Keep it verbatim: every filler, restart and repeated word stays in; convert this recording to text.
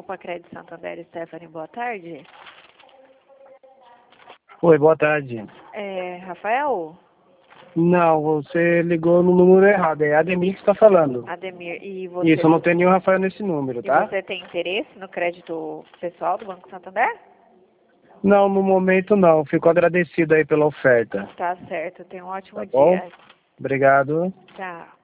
Copa Crédito Santander, Stephanie, boa tarde. Oi, boa tarde. É, Rafael? Não, você ligou no número errado, é Ademir que está falando. Ademir, e você... Isso, eu não tenho nenhum Rafael nesse número, E tá? você tem interesse no crédito pessoal do Banco Santander? Não, no momento não, fico agradecido aí pela oferta. Tá certo, tenha um ótimo Tá bom? dia. Obrigado. Tchau.